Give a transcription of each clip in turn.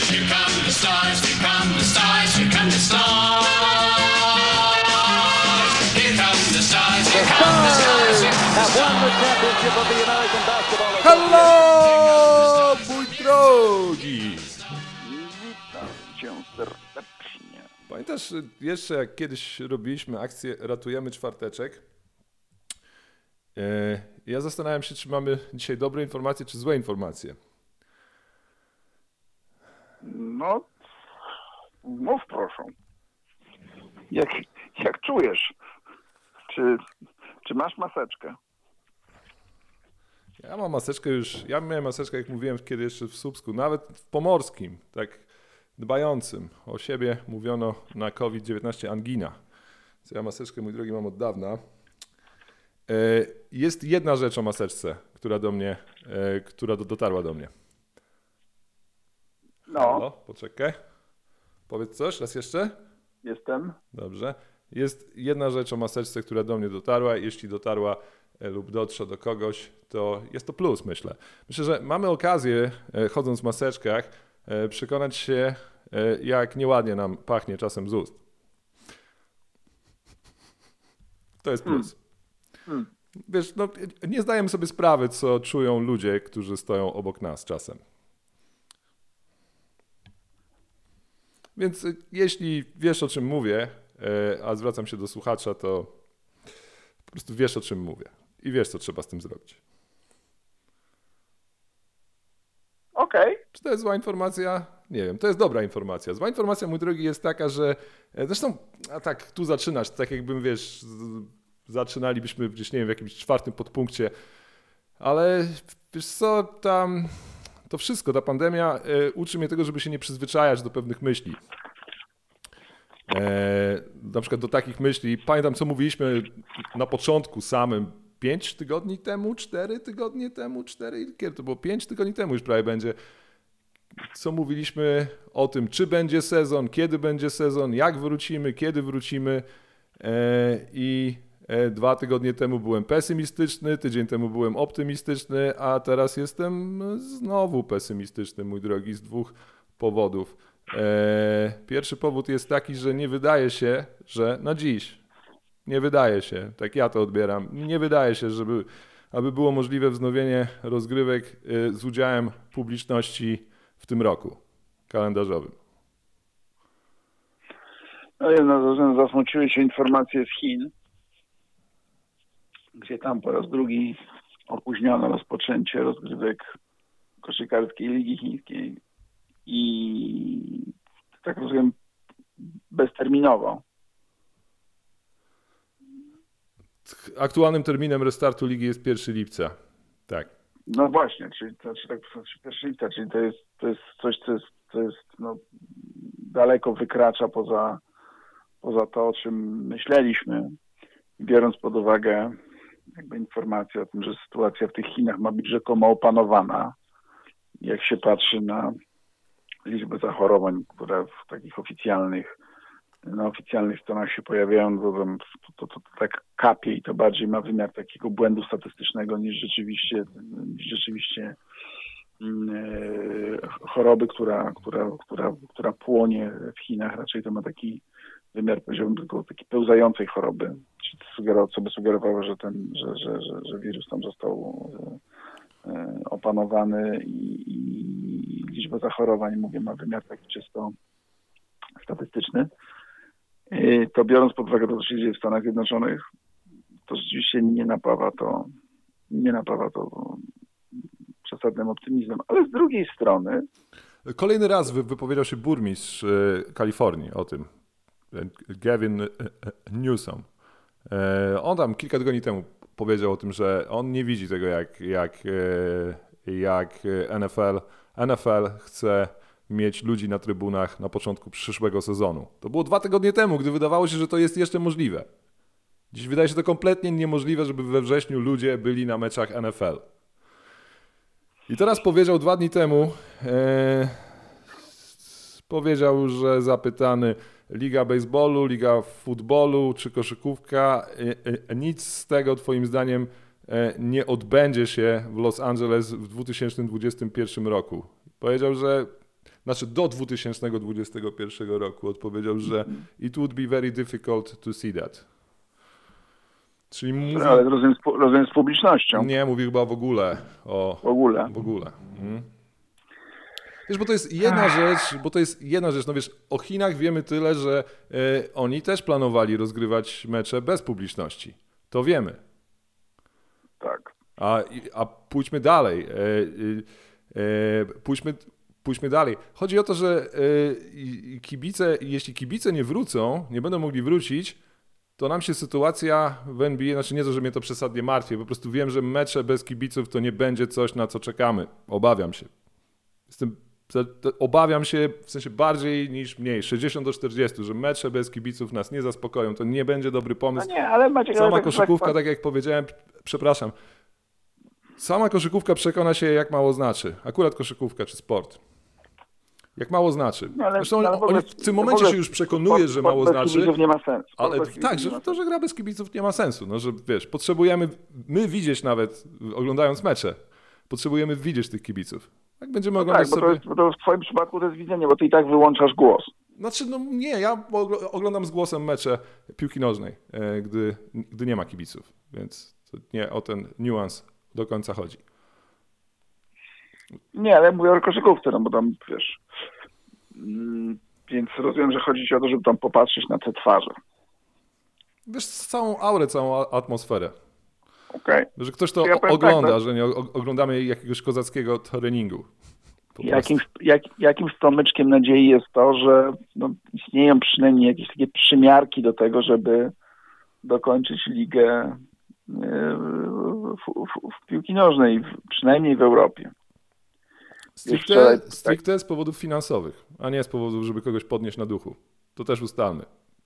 Here come the stars, here come the stars, here come the stars. Here come the stars, here come the stars, here come the Have won the stars. championship of the American Basketball Hello, mój drogi! Witam cię serdecznie. Pamiętasz jeszcze, jak kiedyś robiliśmy akcję Ratujemy Czwarteczek? Ja zastanawiam się, czy mamy dzisiaj dobre informacje, czy złe informacje. No, mów proszę. Jak czujesz? Czy masz maseczkę? Ja mam maseczkę już, ja miałem maseczkę, jak mówiłem kiedy jeszcze w Słupsku, nawet w Pomorskim, tak dbającym o siebie mówiono na COVID-19 angina. Więc ja maseczkę, mój drogi, mam od dawna. Jest jedna rzecz o maseczce, która dotarła do mnie. No, Halo, poczekaj. Powiedz coś, raz jeszcze? jestem. Dobrze. Jest jedna rzecz o maseczce, która do mnie dotarła. Jeśli dotarła lub dotrze do kogoś, to jest to plus, myślę. Myślę, że mamy okazję, chodząc w maseczkach, przekonać się, jak nieładnie nam pachnie czasem z ust. To jest plus. Wiesz, no, nie zdajemy sobie sprawy, co czują ludzie, którzy stoją obok nas czasem. Więc jeśli wiesz, o czym mówię, a zwracam się do słuchacza, to po prostu wiesz, o czym mówię i wiesz, co trzeba z tym zrobić. Okej. Czy to jest zła informacja? Nie wiem, to jest dobra informacja. Zła informacja, mój drogi, jest taka, że zresztą, a tak, tu zaczynasz, tak jakbym, wiesz, zaczynalibyśmy gdzieś, nie wiem, w jakimś czwartym podpunkcie, ale wiesz co, to wszystko, ta pandemia uczy mnie tego, żeby się nie przyzwyczajać do pewnych myśli. Na przykład do takich myśli, pamiętam, co mówiliśmy na początku samym, 5 tygodni temu, 4 tygodnie temu, kiedy to było? 5 tygodni temu już prawie będzie. Co mówiliśmy o tym, czy będzie sezon, kiedy będzie sezon, jak wrócimy, kiedy wrócimy. I 2 tygodnie temu byłem pesymistyczny, tydzień temu byłem optymistyczny, a teraz jestem znowu pesymistyczny, mój drogi, z 2 powodów. Pierwszy powód jest taki, że nie wydaje się, że na dziś, nie wydaje się, tak ja to odbieram, nie wydaje się, aby było możliwe wznowienie rozgrywek z udziałem publiczności w tym roku kalendarzowym. No, zasmuciły się informacje z Chin, gdzie tam po raz drugi opóźniono rozpoczęcie rozgrywek koszykarskiej Ligi Chińskiej i tak rozumiem bezterminowo. Aktualnym terminem restartu ligi jest 1 lipca. Tak. No właśnie, czyli tak 1 lipca, czyli to jest coś, co jest no, daleko wykracza poza to, o czym myśleliśmy, biorąc pod uwagę jakby informację o tym, że sytuacja w tych Chinach ma być rzekomo opanowana. Jak się patrzy na liczbę zachorowań, które w takich na oficjalnych stronach się pojawiają, to tak kapie i to bardziej ma wymiar takiego błędu statystycznego niż rzeczywiście choroby, która płonie w Chinach. Raczej to ma taki wymiar, powiedziałbym, tylko takiej pełzającej choroby, co by sugerowało, że wirus tam został opanowany i liczba zachorowań, mówię, ma wymiar taki czysto statystyczny. To biorąc pod uwagę to, co się dzieje w Stanach Zjednoczonych, to rzeczywiście nie napawa to przesadnym optymizmem, ale z drugiej strony... Kolejny raz wypowiedział się burmistrz Kalifornii o tym, Gavin Newsom. On tam kilka tygodni temu powiedział o tym, że on nie widzi tego, jak NFL chce mieć ludzi na trybunach na początku przyszłego sezonu. To było 2 tygodnie temu, gdy wydawało się, że to jest jeszcze możliwe. Dziś wydaje się to kompletnie niemożliwe, żeby we wrześniu ludzie byli na meczach NFL. I teraz powiedział 2 dni temu, powiedział, że zapytany Liga Baseballu, Liga Futbolu czy koszykówka, nic z tego twoim zdaniem nie odbędzie się w Los Angeles w 2021 roku. Powiedział, że znaczy do 2021 roku odpowiedział, że it would be very difficult to see that. Czyli mówi... Ale rozumiem z publicznością. Nie, mówi chyba w ogóle. W ogóle. W ogóle. Wiesz, bo to jest jedna rzecz, no wiesz, o Chinach wiemy tyle, że oni też planowali rozgrywać mecze bez publiczności. To wiemy. Tak. A pójdźmy dalej. Pójdźmy dalej. Chodzi o to, że jeśli kibice nie wrócą, nie będą mogli wrócić, to nam się sytuacja w NBA, znaczy nie to, że mnie to przesadnie martwi, po prostu wiem, że mecze bez kibiców to nie będzie coś, na co czekamy. Obawiam się. Obawiam się w sensie bardziej niż mniej, 60-40, że mecze bez kibiców nas nie zaspokoją. To nie będzie dobry pomysł. No nie, ale Maciek, sama koszykówka, tak jak powiedziałem, przepraszam, sama koszykówka przekona się, jak mało znaczy. Akurat koszykówka czy sport. Jak mało znaczy. No, Zresztą oni w tym momencie się już przekonuje, że mało znaczy. Kibiców nie ma sensu. Ale tak, że to, że gra bez kibiców nie ma sensu. No, że wiesz, potrzebujemy my widzieć nawet, oglądając mecze, potrzebujemy widzieć tych kibiców. Jak będziemy oglądać sobie... bo to w twoim przypadku to jest widzenie, bo ty i tak wyłączasz głos. Znaczy, no nie, ja oglądam z głosem mecze piłki nożnej, gdy nie ma kibiców, więc to nie o ten niuans do końca chodzi. Nie, ale mówię o koszykówce, no bo tam, wiesz... Więc rozumiem, że chodzi ci o to, żeby tam popatrzeć na te twarze. Wiesz, całą aurę, całą atmosferę. Okay. Że ktoś to ogląda, tak, że nie oglądamy jakiegoś kozackiego treningu. Jakimś stromyczkiem nadziei jest to, że istnieją przynajmniej jakieś takie przymiarki do tego, żeby dokończyć ligę w piłki nożnej, przynajmniej w Europie. Stricte z powodów finansowych, a nie z powodów, żeby kogoś podnieść na duchu. To też ustalmy.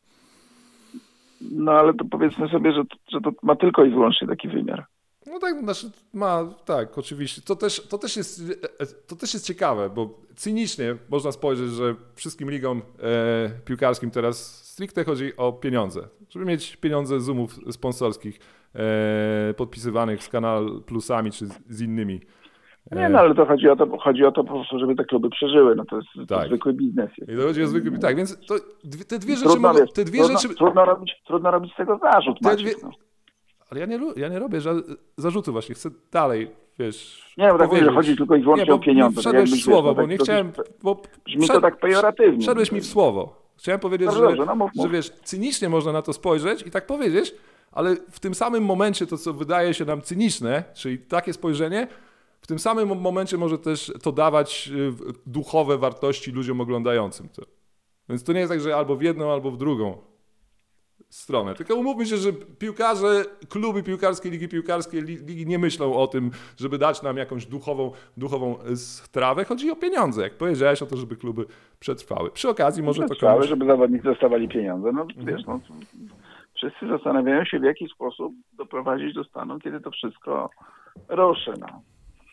No ale to powiedzmy sobie, że to ma tylko i wyłącznie taki wymiar. No tak, znaczy tak, oczywiście. To też jest ciekawe, bo cynicznie można spojrzeć, że wszystkim ligom piłkarskim teraz stricte chodzi o pieniądze. Żeby mieć pieniądze z umów sponsorskich podpisywanych z Kanal Plusami czy z innymi. Nie, no ale to chodzi o to po prostu, żeby te kluby przeżyły. No to jest tak. zwykły biznes. I to chodzi o zwykły biznes. Tak, więc to, te dwie rzeczy trudno, mogą... wiesz, Te dwie rzeczy... trudno robić z tego zarzut, Maciek, no. Ale ja nie robię zarzutu właśnie. Chcę dalej, wiesz... Nie, bo tak mówię, że chodzi tylko i wyłącznie o pieniądze. Wszedłeś w słowo, bo nie chciałem... Brzmi to tak pejoratywnie. Wszedłeś mi w słowo. Chciałem powiedzieć, że wiesz, cynicznie można na to spojrzeć i tak powiedzieć, ale w tym samym momencie to, co wydaje się nam cyniczne, czyli takie spojrzenie, w tym samym momencie może też to dawać duchowe wartości ludziom oglądającym to. Więc to nie jest tak, że albo w jedną, albo w drugą stronę. Tylko umówmy się, że piłkarze, kluby piłkarskie, ligi piłkarskie, ligi nie myślą o tym, żeby dać nam jakąś duchową strawę. Chodzi o pieniądze, jak powiedziałeś, o to, żeby kluby przetrwały. Przy okazji może to komuś... żeby zawodnicy dostawali pieniądze. No wiesz, wszyscy zastanawiają się, w jaki sposób doprowadzić do stanu, kiedy to wszystko ruszy. No.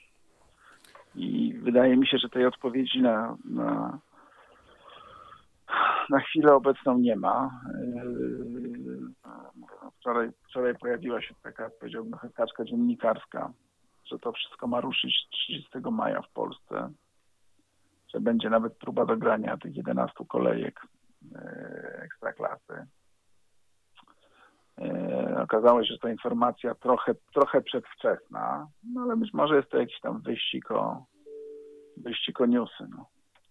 I wydaje mi się, że tej odpowiedzi na chwilę obecną nie ma. Wczoraj pojawiła się taka, powiedziałbym, kaczka dziennikarska, że to wszystko ma ruszyć 30 maja w Polsce, że będzie nawet próba dogrania tych 11 kolejek Ekstraklasy. Okazało się, że to informacja trochę przedwczesna, no ale być może jest to jakiś tam wyścig o newsy. No.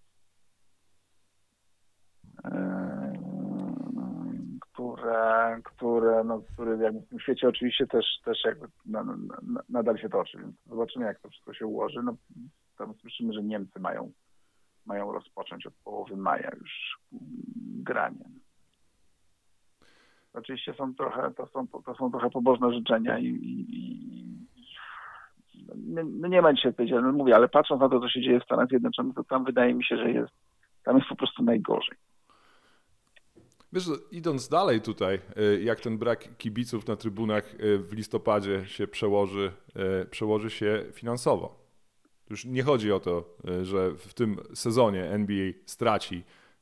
Które jakby w tym świecie oczywiście też jakby nadal się toczy, więc zobaczymy, jak to wszystko się ułoży. No, tam słyszymy, że Niemcy mają rozpocząć od połowy maja już granie. Oczywiście to są trochę pobożne życzenia i nie ma dzisiaj odpowiedzialności, mówię, ale patrząc na to, co się dzieje w Stanach Zjednoczonych, to tam wydaje mi się, że tam jest po prostu najgorzej. Wiesz, idąc dalej tutaj, jak ten brak kibiców na trybunach w listopadzie się przełoży się finansowo. Już nie chodzi o to, że w tym sezonie NBA straci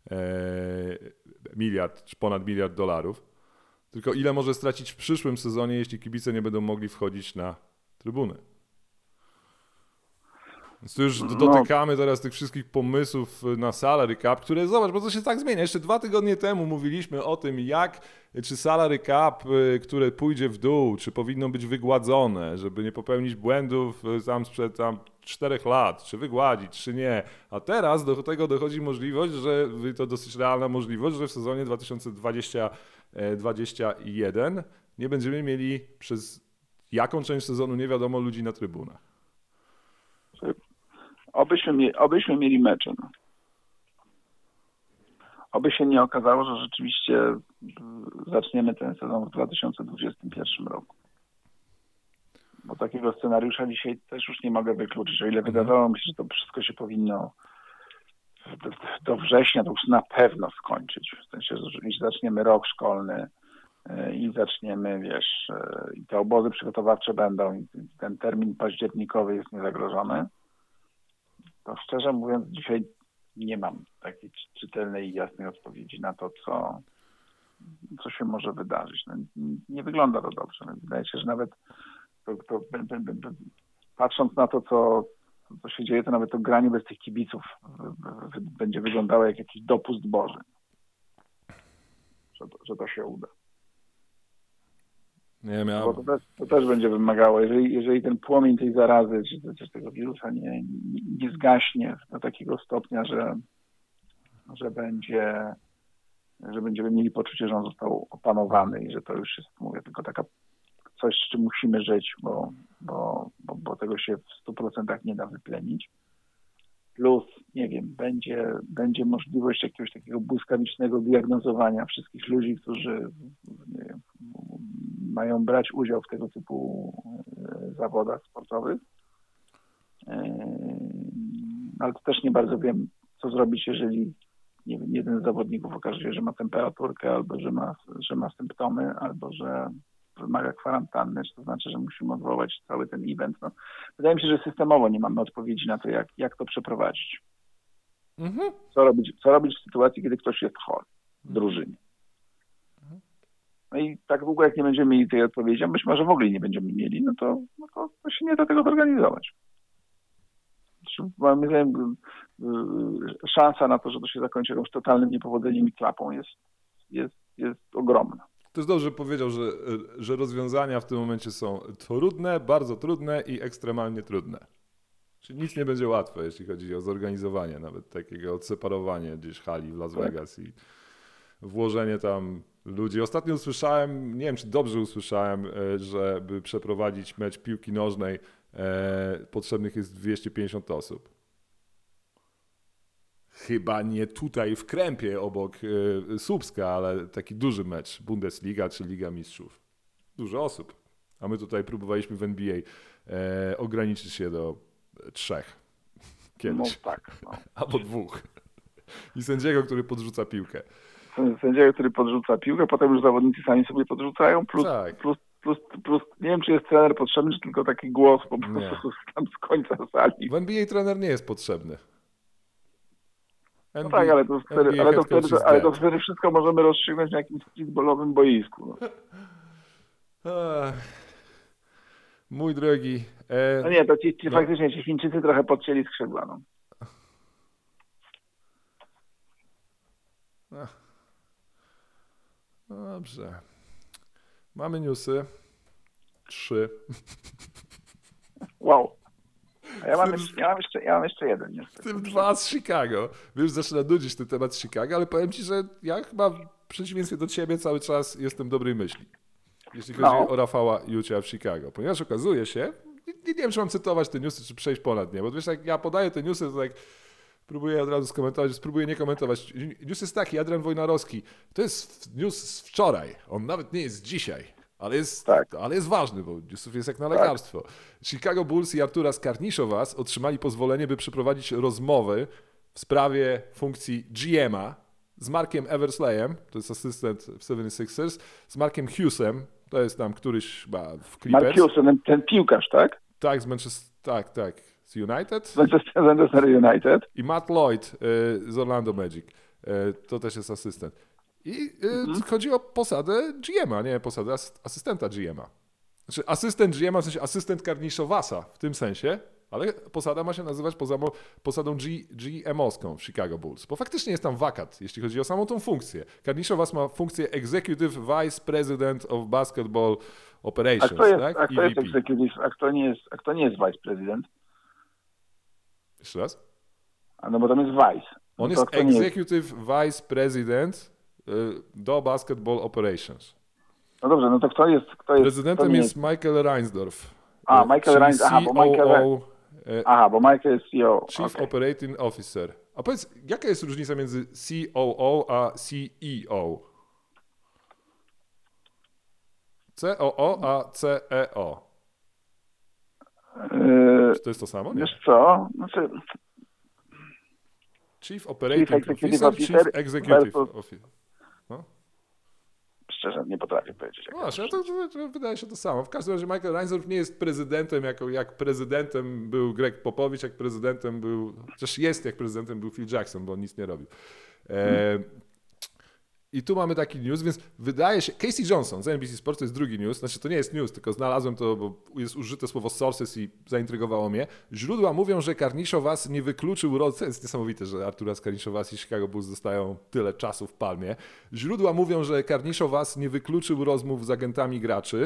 miliard czy ponad $1 miliard, tylko ile może stracić w przyszłym sezonie, jeśli kibice nie będą mogli wchodzić na trybuny. Więc tu już dotykamy teraz tych wszystkich pomysłów na salary cap, które zobacz, bo to się tak zmienia. Jeszcze 2 tygodnie temu mówiliśmy o tym, czy salary cap, które pójdzie w dół, czy powinno być wygładzone, żeby nie popełnić błędów tam sprzed 4 lat, czy wygładzić, czy nie. A teraz do tego dochodzi możliwość, że to dosyć realna możliwość, że w sezonie 2020-2021 nie będziemy mieli przez jaką część sezonu nie wiadomo ludzi na trybunach. Obyśmy mieli mecze. No. Oby się nie okazało, że rzeczywiście zaczniemy ten sezon w 2021 roku. Bo takiego scenariusza dzisiaj też już nie mogę wykluczyć. O ile wydawało mi się, że to wszystko się powinno do września to już na pewno skończyć. W sensie, że zaczniemy rok szkolny i zaczniemy, wiesz, i te obozy przygotowawcze będą i ten termin październikowy jest niezagrożony. To szczerze mówiąc dzisiaj nie mam takiej czytelnej i jasnej odpowiedzi na to, co się może wydarzyć. No, nie wygląda to dobrze. Wydaje się, że nawet patrząc na to, co się dzieje, to nawet to granie bez tych kibiców będzie wyglądało jak jakiś dopust Boży. Że to się uda. Bo to też będzie wymagało, jeżeli ten płomień tej zarazy, czy też tego wirusa nie zgaśnie do takiego stopnia, że będziemy mieli poczucie, że on został opanowany i że to już jest, mówię, tylko taka coś, z czym musimy żyć, bo tego się w 100% nie da wyplenić. Plus, nie wiem, będzie możliwość jakiegoś takiego błyskawicznego diagnozowania wszystkich ludzi, którzy nie wiem, mają brać udział w tego typu zawodach sportowych. Ale to też nie bardzo wiem, co zrobić, jeżeli nie wiem, jeden z zawodników okaże się, że ma temperaturkę, albo że ma symptomy, albo że wymaga kwarantanny, czy to znaczy, że musimy odwołać cały ten event. No, wydaje mi się, że systemowo nie mamy odpowiedzi na to, jak to przeprowadzić. Co robić w sytuacji, kiedy ktoś jest chory w drużynie. No i tak długo, jak nie będziemy mieli tej odpowiedzi, a być może w ogóle nie będziemy mieli, no to się nie da tego zorganizować. Moim zdaniem szansa na to, że to się zakończy jakimś totalnym niepowodzeniem i klapą jest ogromna. To jest dobrze, że powiedział, że rozwiązania w tym momencie są trudne, bardzo trudne i ekstremalnie trudne. Czyli nic nie będzie łatwe, jeśli chodzi o zorganizowanie nawet takiego odseparowania gdzieś hali w Las Vegas i włożenie tam ludzi. Ostatnio usłyszałem, nie wiem czy dobrze usłyszałem, żeby przeprowadzić mecz piłki nożnej potrzebnych jest 250 osób. Chyba nie tutaj w Krępie obok Słupska, ale taki duży mecz, Bundesliga czy Liga Mistrzów. Dużo osób. A my tutaj próbowaliśmy w NBA ograniczyć się do 3 kiedyś. No tak. No. Albo 2. I sędziego, który podrzuca piłkę. Sędziego, który podrzuca piłkę, potem już zawodnicy sami sobie podrzucają, plus nie wiem, czy jest trener potrzebny, czy tylko taki głos po prostu tam z końca sali. W NBA trener nie jest potrzebny. No tak, ale to wtedy wszystko możemy rozstrzygnąć na jakimś streetballowym boisku. No. Mój drogi. No nie, to faktycznie ci Chińczycy trochę podcięli skrzydła. No. No dobrze. Mamy newsy. 3. Wow. A ja mam jeszcze jeden. Niestety. W tym 2 z Chicago. Wiesz, zaczyna nudzić ten temat z Chicago, ale powiem ci, że ja chyba w przeciwieństwie do ciebie cały czas jestem dobrej myśli. Jeśli chodzi o Rafała Jucia w Chicago. Ponieważ okazuje się, nie wiem, czy mam cytować te newsy, czy przejść ponad nie, bo wiesz, jak ja podaję te newsy, to tak próbuję od razu skomentować, spróbuję nie komentować. News jest taki, Adrian Wojnarowski, to jest news z wczoraj, on nawet nie jest dzisiaj. Ale jest ważny, bo newsów jest jak na lekarstwo. Chicago Bulls i Arturas Karniszowas otrzymali pozwolenie, by przeprowadzić rozmowy w sprawie funkcji GM-a z Markiem Eversleyem, to jest asystent w 76ers, z Markiem Hughesem, to jest tam któryś chyba w Clippers. Mark Hughes, ten piłkarz, tak? Tak, z Manchester, tak. Z United? Z Manchester United. I Matt Lloyd z Orlando Magic, to też jest asystent. I chodzi o posadę GM-a, nie posadę asystenta GM-a. Znaczy asystent GM-a, w sensie asystent Karniszowasa w tym sensie, Ale posada ma się nazywać posadą GM-owską w Chicago Bulls, bo faktycznie jest tam wakat, jeśli chodzi o samą tą funkcję. Karniszowas ma funkcję Executive Vice President of Basketball Operations, tak? A kto jest executive, a kto nie jest vice president? Jeszcze raz? A no bo tam jest vice. On No to jest kto nie Executive Vice President do Basketball Operations. No dobrze, no to kto jest Prezydentem kto nie jest Michael Reinsdorf. Michael czyli Reinsdorf, bo Michael jest CEO. Chief Okay. Operating Officer. A powiedz, jaka jest różnica między COO a CEO? COO a CEO. Czy to jest to samo? Nie. Wiesz co? Znaczy, Chief Operating Executive Officer, Officer Chief Executive versus- Officer. No. szczerze nie potrafię powiedzieć. No właśnie, to wydaje się to samo. W każdym razie Michael Reinsdorf nie jest prezydentem, jak prezydentem był Greg Popovich, jak prezydentem był, chociaż jest jak prezydentem był Phil Jackson, bo on nic nie robił. I tu mamy taki news, więc wydaje się, Casey Johnson z NBC Sports to jest drugi news, znaczy to nie jest news, tylko znalazłem to, bo jest użyte słowo sources i zaintrygowało mnie. Źródła mówią, że Karniszowas nie wykluczył, to jest niesamowite, że Arturas Karniszowas i Chicago Bulls dostają tyle czasu w palmie. Źródła mówią, że Karniszowas nie wykluczył rozmów z agentami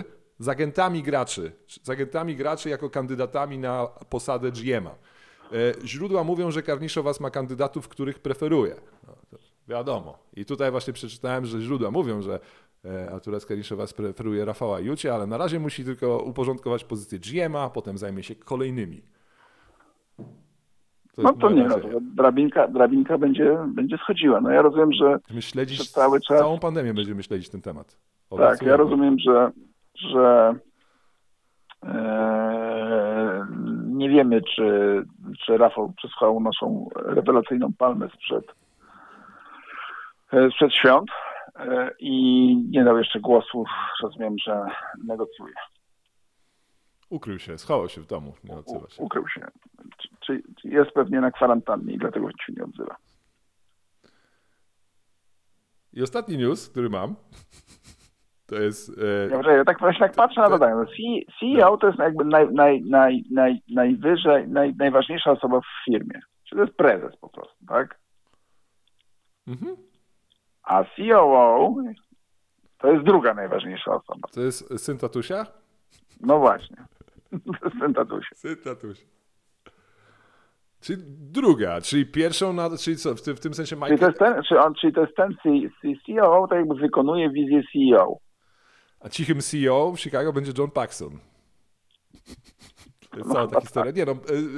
graczy jako kandydatami na posadę GM-a. Źródła mówią, że Karniszowas ma kandydatów, których preferuje. No, wiadomo. I tutaj właśnie przeczytałem, że źródła mówią, że Arturas Karniszowas preferuje Rafała Jucie, ale na razie musi tylko uporządkować pozycję GM-a, potem zajmie się kolejnymi. No to nie, drabinka będzie schodziła. No ja rozumiem, że My śledzić cały czas... całą pandemię będziemy śledzić ten temat. Tak, ja rozumiem, że nie wiemy, czy Rafał przesłał naszą rewelacyjną palmę sprzed świąt i nie dał jeszcze głosu. Rozumiem, że negocjuje. Ukrył się, schował się w domu, nie odzywa się. Ukrył się. Czy jest pewnie na kwarantannie i dlatego się nie odzywa. I ostatni news, który mam, to jest... Ja tak właśnie tak patrzę na to, tak, no, CEO to jest jakby najważniejsza osoba w firmie. Czyli to jest prezes po prostu, tak? Mhm. A COO to jest druga najważniejsza osoba. To jest syn tatusia? No właśnie. To jest syn tatusia. Syn tatusia. Czyli druga, czyli pierwszą, czyli co, w tym sensie Michael... Czyli to jest ten COO, to jakby wykonuje wizję CEO. A cichym CEO w Chicago będzie John Paxson. To jest cała ta historia. Nie no,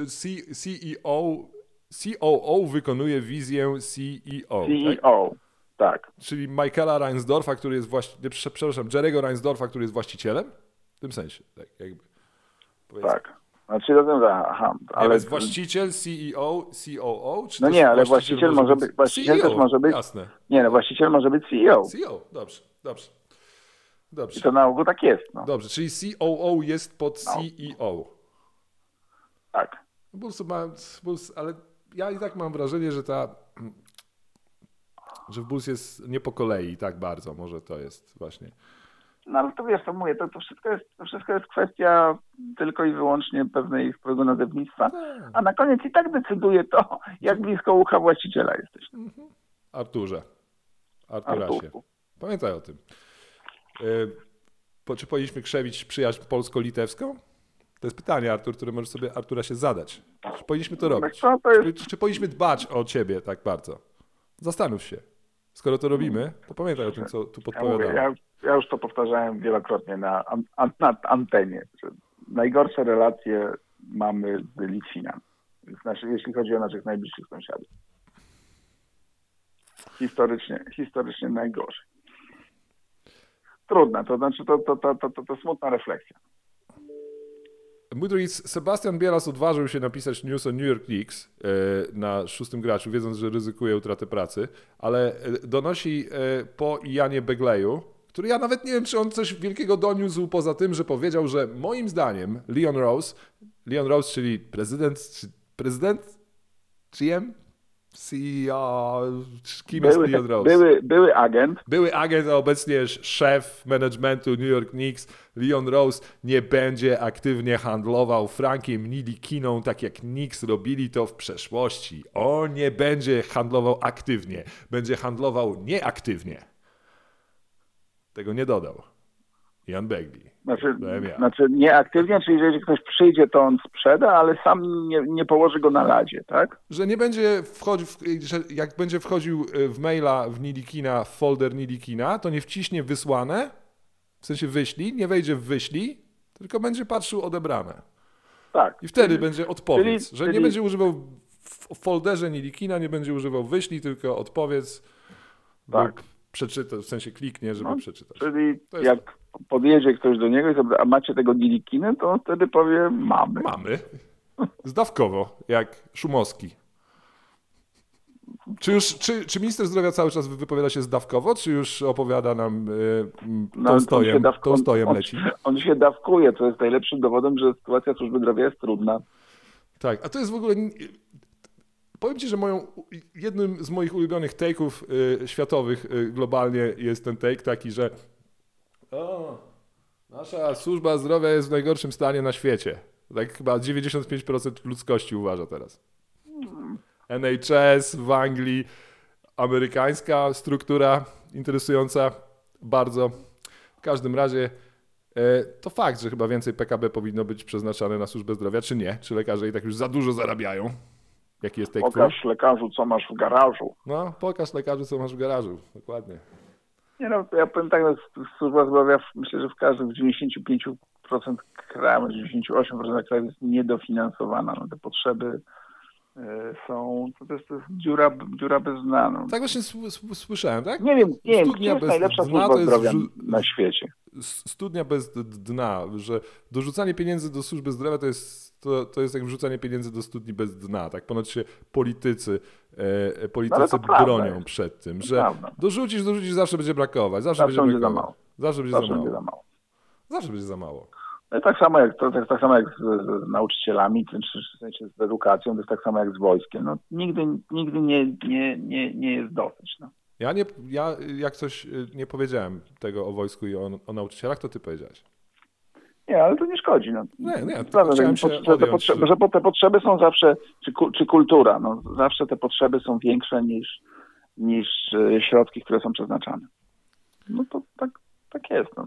COO wykonuje wizję CEO. CEO, tak. Czyli Michaela Reinsdorfa, który jest Jerry'ego Reinsdorfa, który jest właścicielem? W tym sensie, tak jakby. Tak. Znaczy rozumiem, że ale jest właściciel, CEO, COO? Czy no nie, ale właściciel może być właściciel CEO, też może być... Jasne. Nie, no właściciel może być CEO. CEO, dobrze. I to na ogół tak jest. No. Dobrze, czyli COO jest pod CEO. Tak. Ale ja i tak mam wrażenie, że w Bulls jest nie po kolei tak bardzo. Może to jest właśnie... No ale to wiesz, to mówię, to wszystko jest kwestia tylko i wyłącznie pewnego nazewnictwa, a na koniec i tak decyduje to, jak blisko ucha właściciela jesteś. Arturasie. Pamiętaj o tym. Czy powinniśmy krzewić przyjaźń polsko-litewską? To jest pytanie, Artur, które możesz sobie Arturasie zadać. Czy powinniśmy to robić? Czy powinniśmy dbać o ciebie tak bardzo? Zastanów się. Skoro to robimy, to pamiętaj o tym, co tu podpowiadamy. Ja już to powtarzałem wielokrotnie na antenie. Że najgorsze relacje mamy z Litwinami. Znaczy, jeśli chodzi o naszych najbliższych sąsiadów. Historycznie najgorzej. Trudne, to znaczy to smutna refleksja. Mój drogi, Sebastian Bielas odważył się napisać news o New York Knicks na 6. graczu, wiedząc, że ryzykuje utratę pracy, ale donosi po Ianie Begleyu, który ja nawet nie wiem, czy on coś wielkiego doniósł poza tym, że powiedział, że moim zdaniem Leon Rose, czyli prezydent GM, Kim jest Leon Rose? Były agent. Były agent, a obecnie szef managementu New York Knicks. Leon Rose nie będzie aktywnie handlował Frankiem Ntilikina, tak jak Knicks robili to w przeszłości. On nie będzie handlował aktywnie. Będzie handlował nieaktywnie. Tego nie dodał Ian Begley. Znaczy nieaktywnie, czyli jeżeli ktoś przyjdzie, to on sprzeda, ale sam nie położy go na ladzie, tak? Że nie będzie wchodził, że jak będzie wchodził w maila w Ntilikina, w folder Ntilikina, to nie wciśnie wysłane, w sensie wyślij, nie wejdzie w wyślij, tylko będzie patrzył odebrane. Tak. I wtedy będzie odpowiedź, że nie będzie używał w folderze Ntilikina, nie będzie używał wyślij, tylko odpowiedz tak. lub przeczyta, w sensie kliknie, żeby przeczytać. Czyli jak podjedzie ktoś do niego i zapyta, a macie tego Ntilikina, to on wtedy powie, mamy. Mamy. Zdawkowo, jak Szumowski. Czy minister zdrowia cały czas wypowiada się zdawkowo, czy już opowiada nam Tolstojem leci? On się dawkuje, co jest najlepszym dowodem, że sytuacja służby zdrowia jest trudna. Tak, a to jest w ogóle... Powiem ci, że jednym z moich ulubionych take'ów światowych globalnie jest ten take taki, że nasza służba zdrowia jest w najgorszym stanie na świecie. Tak chyba 95% ludzkości uważa teraz. NHS w Anglii, amerykańska struktura interesująca bardzo. W każdym razie to fakt, że chyba więcej PKB powinno być przeznaczane na służbę zdrowia, czy nie? Czy lekarze i tak już za dużo zarabiają? Jaki jest take? Pokaż lekarzu, co masz w garażu. No, pokaż lekarzu, co masz w garażu. Dokładnie. Nie no, ja powiem tak, no, służba zdrowia myślę, że w każdym, w 95% krajów, 98% krajów jest niedofinansowana. No, te potrzeby są, to jest dziura bez dna. No. Tak właśnie słyszałem, tak? Nie wiem, gdzie jest najlepsza służba zdrowia na świecie. Studnia bez dna, że dorzucanie pieniędzy do służby zdrowia to jest jak wrzucanie pieniędzy do studni bez dna. Tak ponoć się politycy bronią przed tym, że dorzucisz, zawsze będzie brakować. Zawsze będzie za mało. Zawsze będzie za mało. No i tak samo jak z nauczycielami, czy w sensie z edukacją, to jest tak samo jak z wojskiem. No, nigdy nie jest dosyć. No. Ja jak coś nie powiedziałem tego o wojsku i o nauczycielach, to ty powiedziałeś. Nie, ale to nie szkodzi. No. Nie, prawda, że te potrzeby są zawsze, czy kultura, no, zawsze te potrzeby są większe niż środki, które są przeznaczane. No to tak jest. No.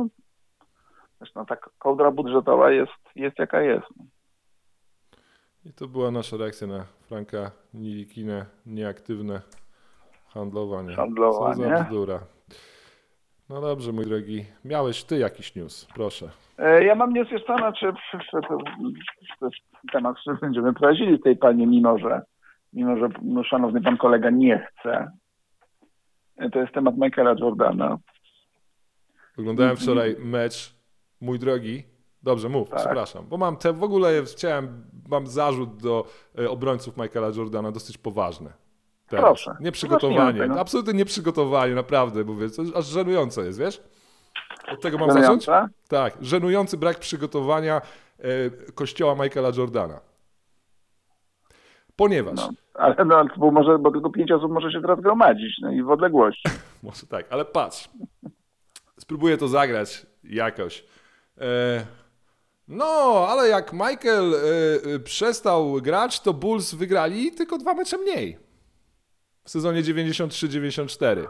Zresztą tak kołdra budżetowa jest jaka jest. No. I to była nasza reakcja na Franka Ntilikina, nieaktywne handlowanie. Co za bzdura. No dobrze, mój drogi. Miałeś ty jakiś news, proszę. Ja mam news jeszcze, znaczy to jest temat, który będziemy prowadzili w tej pani, mimo że no, szanowny pan kolega nie chce. To jest temat Michaela Jordana. Oglądałem wczoraj mecz, mój drogi. Dobrze, mów, tak. Przepraszam. Bo mam zarzut do obrońców Michaela Jordana dosyć poważny. Teraz. Proszę. Nieprzygotowanie. No. Absolutnie nieprzygotowanie, naprawdę, mówię. To aż żenujące jest, wiesz? Od tego mam zacząć? Tak. Żenujący brak przygotowania kościoła Michaela Jordana. Ponieważ... No, ale bo tylko 5 osób może się teraz gromadzić, no i w odległości. Może tak, ale patrz. Spróbuję to zagrać jakoś. No, ale jak Michael przestał grać, to Bulls wygrali tylko 2 mecze mniej. W sezonie 93-94.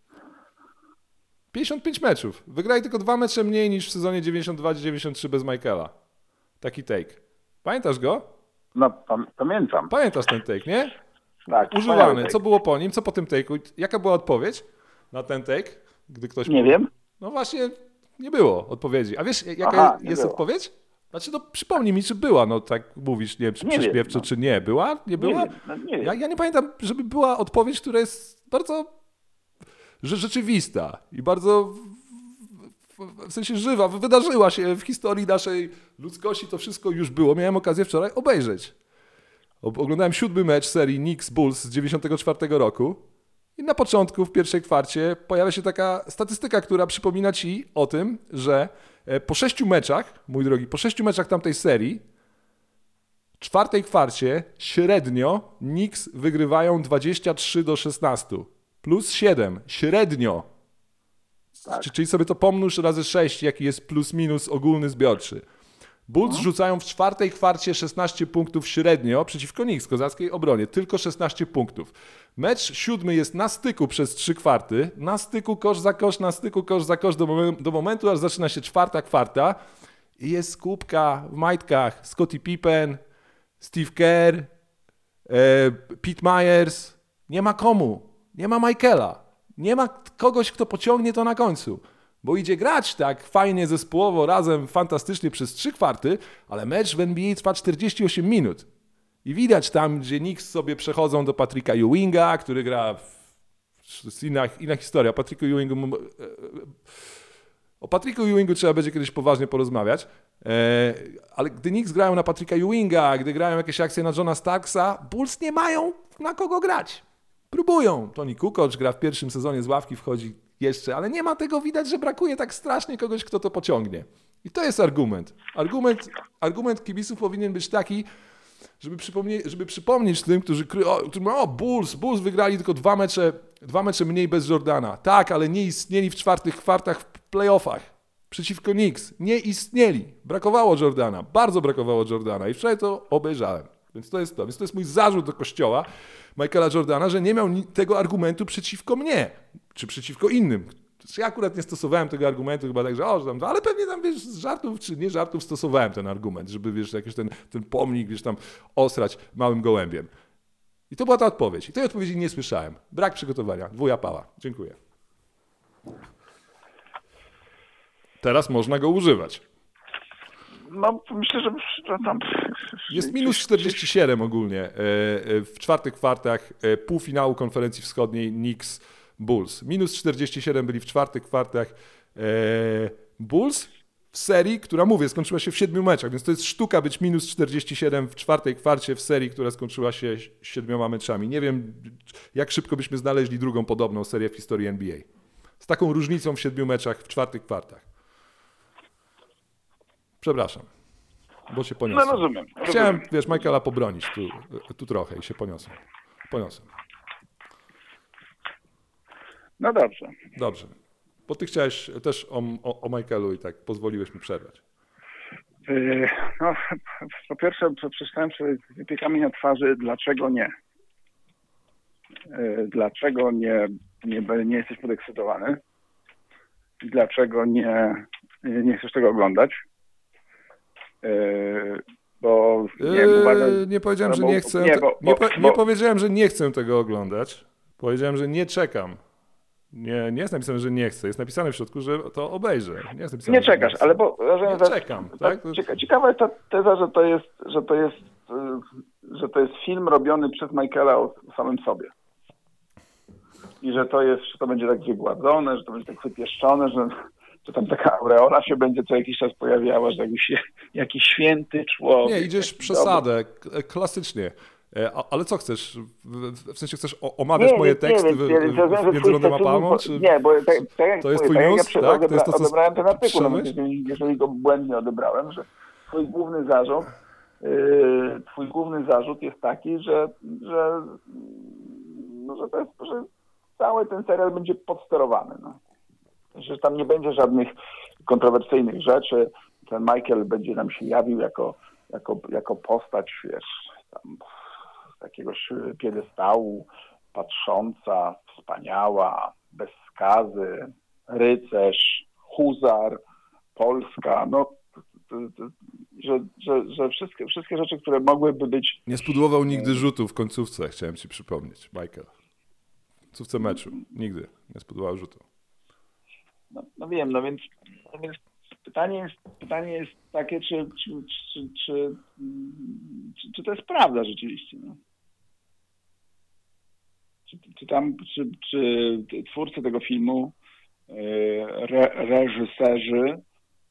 55 meczów. Wygrali tylko 2 mecze mniej niż w sezonie 92-93 bez Michaela. Taki take. Pamiętasz go? No, pamiętam. Pamiętasz ten take, nie? Tak. Używany. Co było po nim? Co po tym take'u? Jaka była odpowiedź na ten take? Gdy ktoś nie wiem. No właśnie, nie było odpowiedzi. A wiesz, jaka jest odpowiedź? Znaczy, no przypomnij mi, czy była, no tak mówisz, nie wiem, czy prześpiewczo, czy nie. Była? Nie była? Nie wiem. Ja nie pamiętam, żeby była odpowiedź, która jest bardzo rzeczywista i bardzo w sensie żywa, wydarzyła się w historii naszej ludzkości, to wszystko już było. Miałem okazję wczoraj obejrzeć. Oglądałem 7. mecz serii Knicks-Bulls z 94 roku i na początku, w pierwszej kwarcie pojawia się taka statystyka, która przypomina ci o tym, że po 6 meczach, mój drogi, po 6 meczach tamtej serii W czwartej kwarcie średnio Knicks wygrywają 23-16. Plus 7. Średnio. Tak. Czyli sobie to pomnóż razy 6, jaki jest plus minus ogólny zbiorczy. Bulls rzucają w czwartej kwarcie 16 punktów średnio przeciwko Knicks, kozackiej obronie. Tylko 16 punktów. Mecz siódmy jest na styku przez 3 kwarty. Na styku kosz za kosz, na styku kosz za kosz do momentu, aż zaczyna się czwarta kwarta. I jest kubka w majtkach. Scottie Pippen, Steve Kerr, Pete Myers. Nie ma komu. Nie ma Michaela. Nie ma kogoś, kto pociągnie to na końcu. Bo idzie grać tak fajnie zespołowo, razem, fantastycznie przez 3 kwarty, ale mecz w NBA trwa 48 minut. I widać tam, gdzie Knicks sobie przechodzą do Patricka Ewinga, który gra to jest inna historia. O Patricku Ewingu trzeba będzie kiedyś poważnie porozmawiać. Ale gdy Knicks grają na Patricka Ewinga, gdy grają jakieś akcje na Johna Starksa, Bulls nie mają na kogo grać. Próbują. Tony Kukoc gra w pierwszym sezonie z ławki, wchodzi jeszcze, ale nie ma tego, widać, że brakuje tak strasznie kogoś, kto to pociągnie. I to jest argument. Argument kibiców powinien być taki, żeby przypomnieć tym, którzy mówią, Bulls wygrali tylko dwa mecze mniej bez Jordana. Tak, ale nie istnieli w czwartych kwartach w playoffach przeciwko Knicks. Nie istnieli. Brakowało Jordana. Bardzo brakowało Jordana i wczoraj to obejrzałem. Więc to jest mój zarzut do kościoła Michaela Jordana, że nie miał tego argumentu przeciwko mnie, czy przeciwko innym. Ja akurat nie stosowałem tego argumentu, chyba tak, że ale pewnie tam, wiesz, z żartów czy nie żartów stosowałem ten argument, żeby, wiesz, jakiś ten pomnik, wiesz, tam osrać małym gołębiem. I to była ta odpowiedź. I tej odpowiedzi nie słyszałem. Brak przygotowania. Wuja Pała. Dziękuję. Teraz można go używać. No, myślę, że tam... Jest minus 47 ogólnie w czwartych kwartach półfinału konferencji wschodniej Knicks Bulls. Minus 47 byli w czwartych kwartach Bulls w serii, która, mówię, skończyła się w 7 meczach, więc to jest sztuka być minus 47 w czwartej kwarcie w serii, która skończyła się 7 meczami. Nie wiem, jak szybko byśmy znaleźli drugą podobną serię w historii NBA. Z taką różnicą w 7 meczach w czwartych kwartach. Przepraszam, bo się poniosłem. No rozumiem. Chciałem, wiesz, Michaela pobronić tu trochę i się poniosłem. No dobrze. Dobrze. Bo ty chciałeś też o Michaelu i tak pozwoliłeś mi przerwać. No, po pierwsze przeczytałem sobie wypiekami na twarzy, dlaczego nie. Dlaczego nie jesteś podekscytowany? Dlaczego nie chcesz tego oglądać? Bo nie powiedziałem, że nie chcę. Nie powiedziałem, że nie chcę tego oglądać. Powiedziałem, że nie czekam. Nie jest napisane, że nie chcę. Jest napisane w środku, że to obejrzę. Nie jest napisane, nie czekasz, ale bo nie czekam. Tak? Ciekawa jest ta teza, że to jest film robiony przez Michaela o samym sobie. I że to będzie tak wygładzone, że to będzie tak wypieszczone, że tam taka aureola się będzie co jakiś czas pojawiała, że jakiś święty człowiek. Nie, idziesz w przesadę, klasycznie. Ale co chcesz? W sensie chcesz omawiać moje teksty między Londem a Palmą? Nie, bo tak jak to jest twój news? Tak? To jest to, co odebrałem ten artykuł, jeżeli go błędnie odebrałem, że twój główny zarzut jest taki, że cały ten serial będzie podsterowany. No. Że tam nie będzie żadnych kontrowersyjnych rzeczy. Ten Michael będzie nam się jawił jako postać, wiesz, tam z jakiegoś piedestału, patrząca, wspaniała, bez skazy, rycerz, huzar, Polska, no że wszystkie rzeczy, które mogłyby być... Nie spudłował nigdy rzutu w końcówce, chciałem ci przypomnieć, Michael. W końcówce meczu. Nigdy nie spudłował rzutu. No wiem, więc pytanie jest takie, czy to jest prawda rzeczywiście. No? Czy twórcy tego filmu, reżyserzy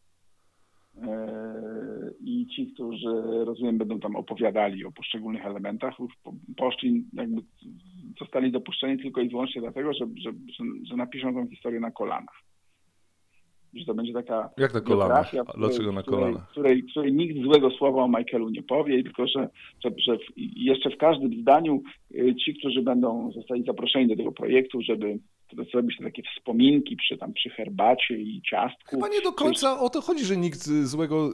i ci, którzy, rozumiem, będą tam opowiadali o poszczególnych elementach, poszli, jakby zostali dopuszczeni tylko i wyłącznie dlatego, że napiszą tą historię na kolanach. że to będzie taka Jak na kolana? biografia, Dlaczego na kolana? której nikt złego słowa o Michaelu nie powie, tylko że jeszcze w każdym zdaniu ci, którzy będą zostali zaproszeni do tego projektu, żeby zrobić takie wspominki przy herbacie i ciastku. Chyba nie do końca o to chodzi, że nikt złego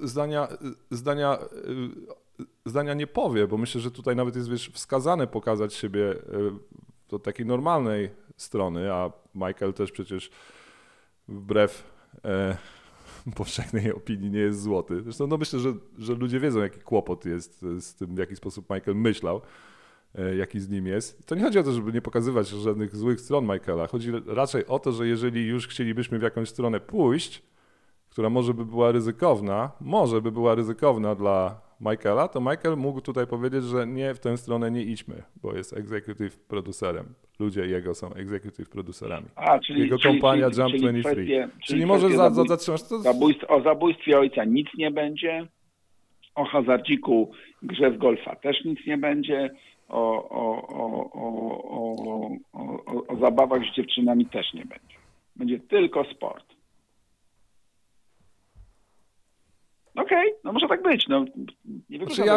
zdania nie powie, bo myślę, że tutaj nawet jest wskazane pokazać siebie do takiej normalnej strony, a Michael też przecież wbrew powszechnej opinii nie jest złoty. Zresztą myślę, że ludzie wiedzą, jaki kłopot jest z tym, w jaki sposób Michael myślał, jaki z nim jest. To nie chodzi o to, żeby nie pokazywać żadnych złych stron Michaela. Chodzi raczej o to, że jeżeli już chcielibyśmy w jakąś stronę pójść, która może by była ryzykowna dla Michaela, to Michael mógł tutaj powiedzieć, że nie, w tę stronę nie idźmy, bo jest executive producerem. Ludzie jego są executive producerami. Jego kompania Jump23. Czyli może zatrzymać to... O zabójstwie ojca nic nie będzie, o hazardziku, grze w golfa też nic nie będzie, o zabawach z dziewczynami też nie będzie. Będzie tylko sport. Okej, no może tak być. No, nie wykluczam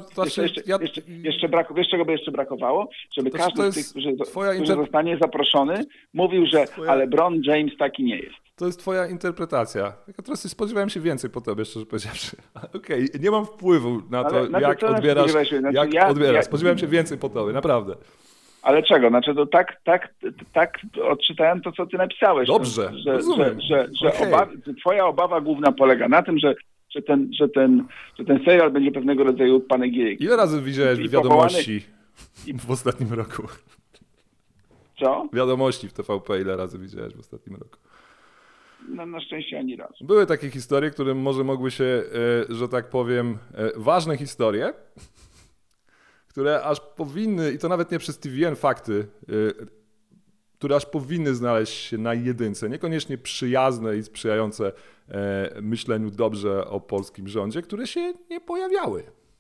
wiesz, czego by jeszcze brakowało? Żeby każdy z tych, którzy zostanie zaproszony, mówił, że ale LeBron James taki nie jest. To jest twoja interpretacja. Teraz spodziewałem się więcej po tobie, szczerze powiedziawszy. Okej, nie mam wpływu na to, jak odbierasz. Spodziewałem się więcej po tobie, naprawdę. Ale czego? Znaczy to tak odczytałem to, co ty napisałeś. Dobrze, rozumiem. Że twoja obawa główna polega na tym, że ten serial będzie pewnego rodzaju panegiryką. Ile razy widziałeś wiadomości w ostatnim roku? Co? Wiadomości w TVP ile razy widziałeś w ostatnim roku? No, na szczęście ani razu. Były takie historie, które może mogły się, że tak powiem, ważne historie, które aż powinny, i to nawet nie przez TVN fakty, które aż powinny znaleźć się na jedynce, niekoniecznie przyjazne i sprzyjające myśleniu dobrze o polskim rządzie, które się nie pojawiały.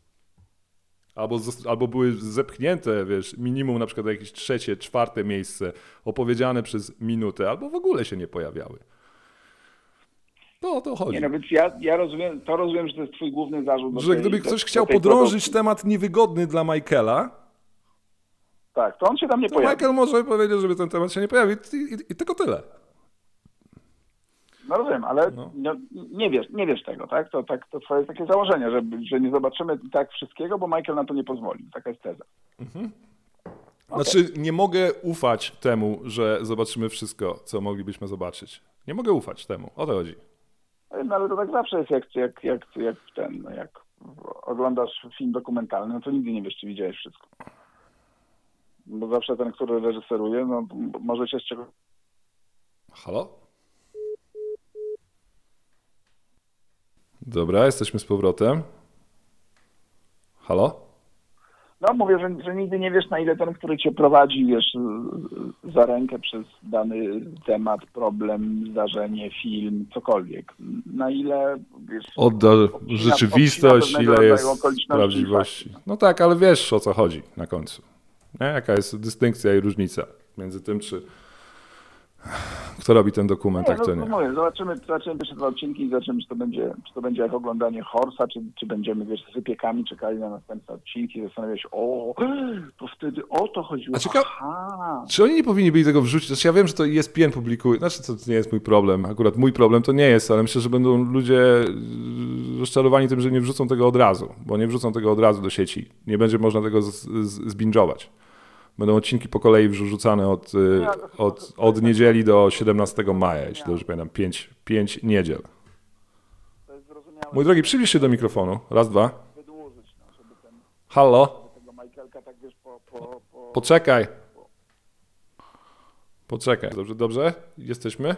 Albo były zepchnięte, minimum na przykład jakieś 3., 4. miejsce, opowiedziane przez minutę, albo w ogóle się nie pojawiały. To o to chodzi. Nie, no więc ja rozumiem, że to jest twój główny zarzut. Że gdyby ktoś chciał podrążyć temat niewygodny dla Michaela, tak, to on się tam nie pojawi. Michael może powiedzieć, żeby ten temat się nie pojawił i tylko tyle. No rozumiem, ale nie wiesz tego, tak? To twoje takie założenie, że nie zobaczymy tak wszystkiego, bo Michael na to nie pozwoli. Taka jest teza. Mhm. Znaczy, nie mogę ufać temu, że zobaczymy wszystko, co moglibyśmy zobaczyć. Nie mogę ufać temu. O to chodzi. No ale to tak zawsze jest, jak oglądasz film dokumentalny, no to nigdy nie wiesz, czy widziałeś wszystko. Bo zawsze ten, który reżyseruje, no może się z czego... Halo? Dobra, jesteśmy z powrotem. Halo? No mówię, że nigdy nie wiesz, na ile ten, który cię prowadzi, za rękę przez dany temat, problem, zdarzenie, film, cokolwiek. Na ile, odda rzeczywistość, ile jest prawdziwości. No tak, ale wiesz, o co chodzi na końcu. Nie? Jaka jest dystynkcja i różnica między tym, kto robi ten dokument, a kto nie. Mówię, zobaczymy pierwsze 2 odcinki i zobaczymy, czy to będzie jak oglądanie Horsa, czy będziemy, z wypiekami czekali na następne odcinki i zastanawiać się, to wtedy o to chodziło. Czy oni nie powinni byli tego wrzucić? Znaczy ja wiem, że to ESPN publikuje, to nie jest mój problem, akurat mój problem to nie jest, ale myślę, że będą ludzie rozczarowani tym, że nie wrzucą tego od razu, bo nie wrzucą tego od razu do sieci. Nie będzie można tego zbingować. Będą odcinki po kolei wrzucane od niedzieli do 17 maja, jeśli dobrze pamiętam. 5 niedziel. Mój drogi, przybliż się do mikrofonu. Raz, dwa. Halo? Poczekaj. Dobrze? Jesteśmy?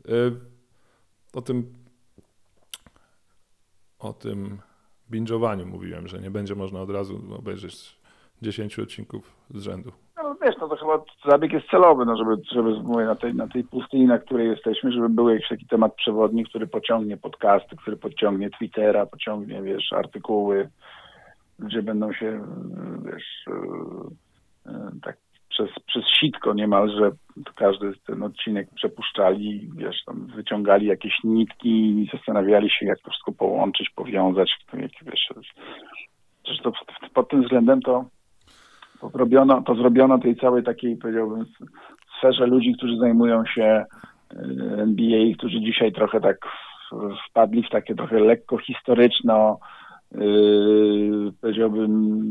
O tym binge'owaniu mówiłem, że nie będzie można od razu obejrzeć 10 odcinków z rzędu. No wiesz, to chyba zabieg jest celowy, żeby mówię, na tej pustyni, na której jesteśmy, żeby był jakiś taki temat przewodni, który pociągnie podcasty, który pociągnie Twittera, pociągnie, artykuły, gdzie będą się, tak przez sitko niemalże każdy ten odcinek przepuszczali, wiesz, tam wyciągali jakieś nitki i zastanawiali się, jak to wszystko połączyć, powiązać, wiesz, to pod tym względem to zrobiono tej całej takiej, powiedziałbym, sferze ludzi, którzy zajmują się NBA, którzy dzisiaj trochę tak wpadli w takie trochę lekko historyczno, powiedziałbym,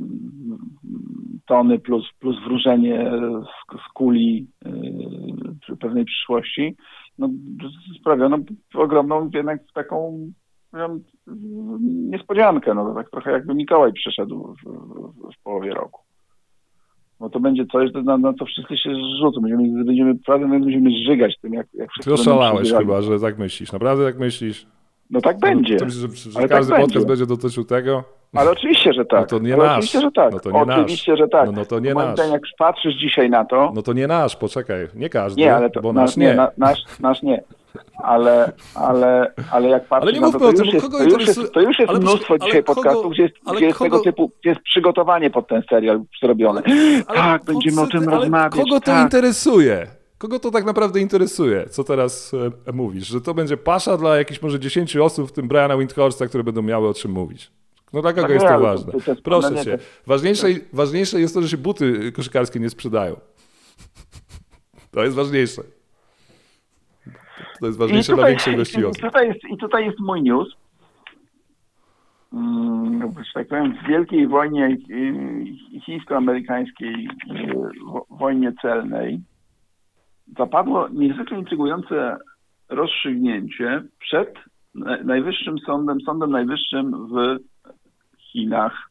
tony plus wróżenie z kuli pewnej przyszłości, no, sprawiono ogromną jednak taką niespodziankę, no tak trochę jakby Mikołaj przyszedł w połowie roku. No to będzie coś, na co wszyscy się zrzucą. Będziemy żygać tym, jak wszyscy. Ty oszalałeś chyba, że tak myślisz. Naprawdę tak myślisz? No tak będzie. To myślisz, że każdy podcast będzie dotyczył tego? Ale oczywiście, że tak. No to nie nasz. Oczywiście, że tak. No to nie oczywiście, że tak. No to nie moim nasz. zdaniem, jak patrzysz dzisiaj na to... No to nie nasz, poczekaj. Nie każdy, nie, ale to, bo nasz nie. Nasz nie. Ale jak patrzysz na to, to już jest mnóstwo dzisiaj podcastów, gdzie jest tego typu, gdzie jest przygotowanie pod ten serial zrobione. Tak, będziemy o tym rozmawiać. Kogo to interesuje? Kogo to tak naprawdę interesuje, co teraz mówisz? Że to będzie pasza dla jakichś może 10 osób, w tym Briana Windhorsta, które będą miały o czym mówić. No dla kogo jest to ważne? Proszę cię. Ważniejsze jest to, że się buty koszykarskie nie sprzedają. To jest ważniejsze. To jest ważniejsze dla większej ilości osób. I tutaj jest mój news. Że tak powiem, w wielkiej wojnie chińsko-amerykańskiej, wojnie celnej, zapadło niezwykle intrygujące rozstrzygnięcie przed Sądem Najwyższym w Chinach,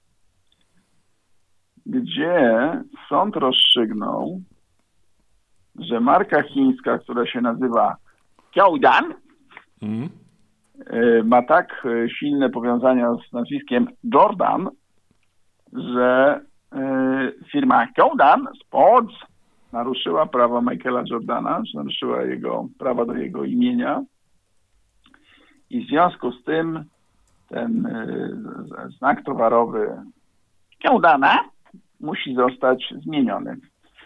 gdzie sąd rozstrzygnął, że marka chińska, która się nazywa Kyodan, ma tak silne powiązania z nazwiskiem Jordan, że firma Kyodan Sports naruszyła prawa Michaela Jordana, że naruszyła jego prawa do jego imienia i w związku z tym ten znak towarowy Kyodana musi zostać zmieniony.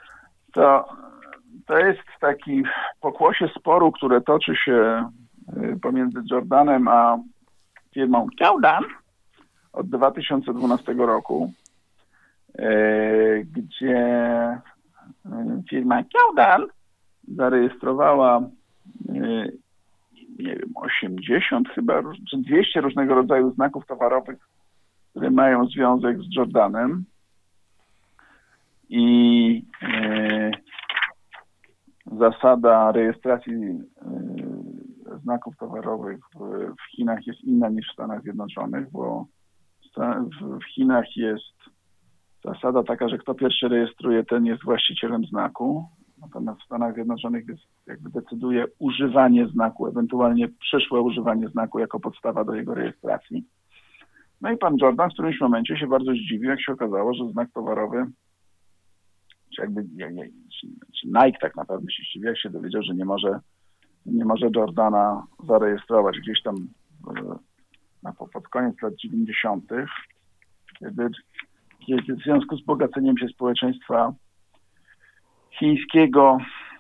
To jest taki pokłosie sporu, które toczy się pomiędzy Jordanem a firmą Kyodan od 2012 roku, gdzie firma Kyodan zarejestrowała nie wiem, 80 chyba, czy 200 różnego rodzaju znaków towarowych, które mają związek z Jordanem. I zasada rejestracji znaków towarowych w Chinach jest inna niż w Stanach Zjednoczonych, bo w Chinach jest zasada taka, że kto pierwszy rejestruje, ten jest właścicielem znaku. Natomiast w Stanach Zjednoczonych jest, jakby decyduje używanie znaku, ewentualnie przyszłe używanie znaku jako podstawa do jego rejestracji. No i pan Jordan w którymś momencie się bardzo zdziwił, jak się okazało, że znak towarowy, czy Nike tak naprawdę się zdziwił, jak się dowiedział, że nie może Jordana zarejestrować gdzieś tam pod koniec lat 90., kiedy w związku z bogaceniem się społeczeństwa chińskiego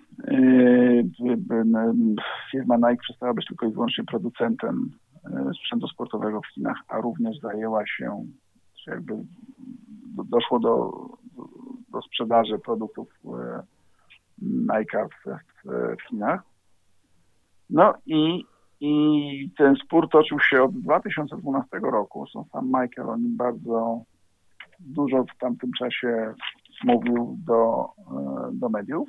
firma Nike przestała być tylko i wyłącznie producentem sprzętu sportowego w Chinach, a również zajęła się, czy jakby doszło do sprzedaży produktów Nike'a w Chinach. No i ten spór toczył się od 2012 roku. Sam Michael o nim bardzo dużo w tamtym czasie mówił do mediów.